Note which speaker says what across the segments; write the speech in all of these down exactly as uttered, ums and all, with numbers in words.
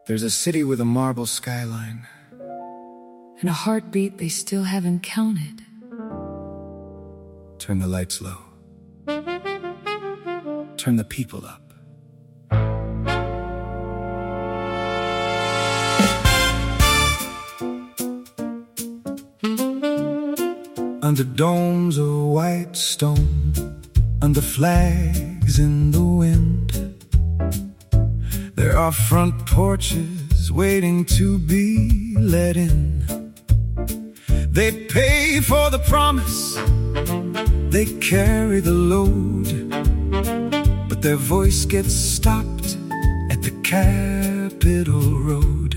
Speaker 1: There's a city with a marble skyline,
Speaker 2: and a heartbeat they still haven't counted.
Speaker 1: Turn the lights low. Turn the people up. Under domes of white stone, under flags in the wind, there are front porches waiting to be let in. They pay for the promise, they carry the load, but their voice gets stopped at the Capitol Road.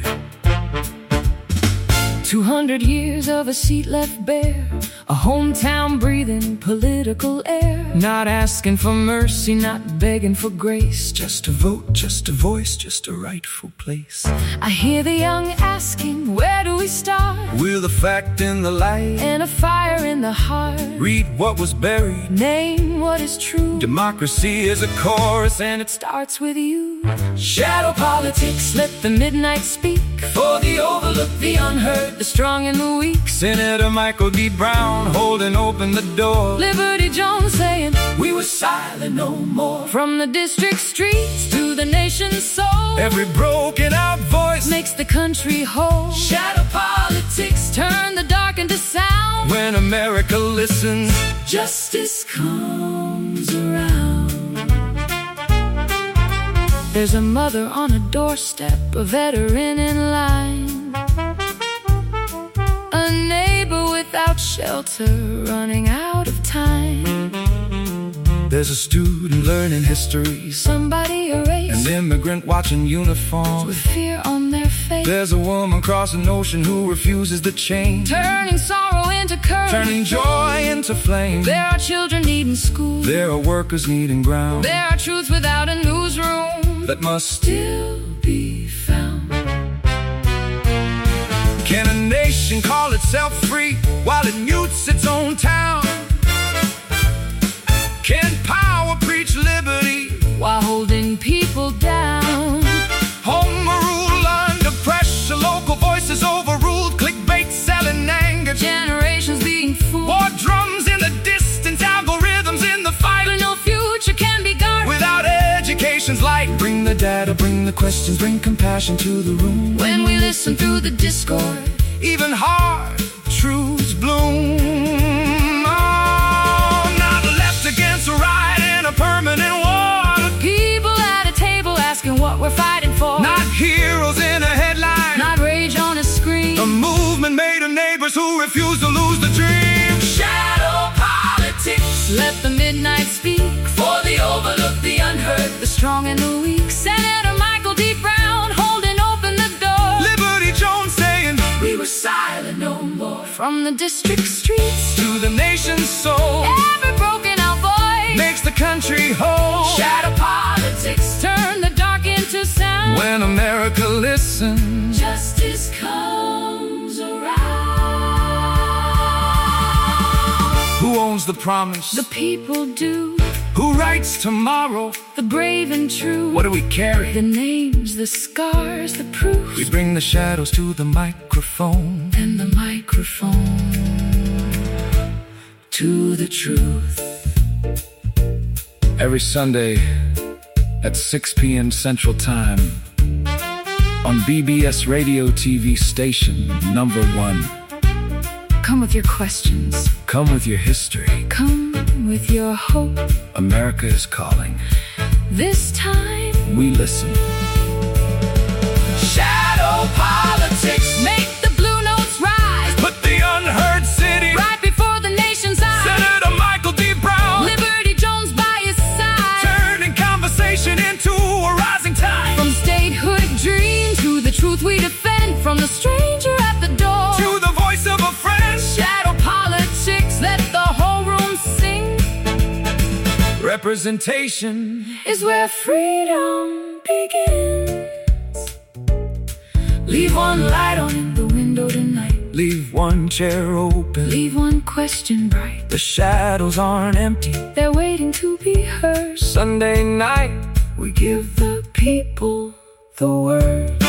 Speaker 2: Two hundred years of a seat left bare, a hometown breathing political air. Not asking for mercy, not begging for grace,
Speaker 1: just a vote, just a voice, just a rightful place.
Speaker 2: I hear the young asking, where do we start?
Speaker 1: With a fact in the light
Speaker 2: and a fire in the heart.
Speaker 1: Read what was buried,
Speaker 2: name what is true.
Speaker 1: Democracy is a chorus and it
Speaker 2: starts with you. Shadow politics, let the midnight speak. For the overlooked, the unheard, the strong and the weak.
Speaker 1: Senator Michael D. Brown holding open the door.
Speaker 2: Liberty Jones saying, we were silent no more. From the district streets to the nation's soul,
Speaker 1: every broken out voice
Speaker 2: makes the country whole. Shadow politics turn the dark into sound.
Speaker 1: When America listens,
Speaker 2: justice comes around. There's a mother on a doorstep, a veteran in line, a neighbor without shelter, running out of time.
Speaker 1: There's a student learning history,
Speaker 2: somebody erased,
Speaker 1: an immigrant watching uniforms
Speaker 2: with fear on their face.
Speaker 1: There's a woman crossing an ocean who refuses the change,
Speaker 2: turning sorrow into courage,
Speaker 1: turning joy into flame.
Speaker 2: There are children needing school,
Speaker 1: there are workers needing ground,
Speaker 2: there are truths without a newsroom
Speaker 1: that must
Speaker 2: still be found.
Speaker 1: Can a nation call itself free while it mutes its own town? Can power preach liberty
Speaker 2: while holding people down?
Speaker 1: Home rule under pressure, local voices overruled, clickbait selling anger,
Speaker 2: generations being fooled.
Speaker 1: War drums in the distance, algorithms in the fight,
Speaker 2: but no future can be guarded
Speaker 1: without education's light. Bring the data, bring the questions, bring compassion to the room.
Speaker 2: When we listen through the discord,
Speaker 1: even hard truths bloom. Oh, not left against right in a permanent war.
Speaker 2: People at a table asking what we're fighting for.
Speaker 1: Not heroes in a headline,
Speaker 2: not rage on a screen.
Speaker 1: A movement made of neighbors who refuse to lose the dream.
Speaker 2: Shadow politics, let the midnight speak. For the overlooked, the unheard, the strong and the weak. Senator Michael D. Brown holding open the door.
Speaker 1: Liberty Jones saying,
Speaker 2: we were silent no more. From the district streets
Speaker 1: to the nation's soul,
Speaker 2: every broken out voice
Speaker 1: makes the country whole.
Speaker 2: Shadow politics turn the dark into sound.
Speaker 1: When America listens,
Speaker 2: justice comes around.
Speaker 1: Who owns the promise?
Speaker 2: The people do.
Speaker 1: Who writes tomorrow?
Speaker 2: The brave and true.
Speaker 1: What do we carry?
Speaker 2: The names, the scars, the proof.
Speaker 1: We bring the shadows to the microphone,
Speaker 2: and the microphone to the truth.
Speaker 1: Every Sunday at six p m Central Time on B B S Radio T V station number one.
Speaker 2: Come with your questions.
Speaker 1: Come with your history.
Speaker 2: Come with your hope.
Speaker 1: America is calling.
Speaker 2: This time
Speaker 1: we listen.
Speaker 2: Shadow politics make the blue notes rise.
Speaker 1: Put the unheard city
Speaker 2: right before the nation's eyes.
Speaker 1: Senator Michael D. Brown,
Speaker 2: Liberty Jones by his side,
Speaker 1: turning conversation into a rising tide.
Speaker 2: From statehood dream to the truth we defend. From the stranger at the door
Speaker 1: to the voice of a friend.
Speaker 2: Shadow politics, let the whole room sing.
Speaker 1: Representation
Speaker 2: is where freedom begins. Leave one light on in the window tonight.
Speaker 1: Leave one chair open.
Speaker 2: Leave one question bright.
Speaker 1: The shadows aren't empty,
Speaker 2: they're waiting to be heard.
Speaker 1: Sunday night,
Speaker 2: we give the people the word.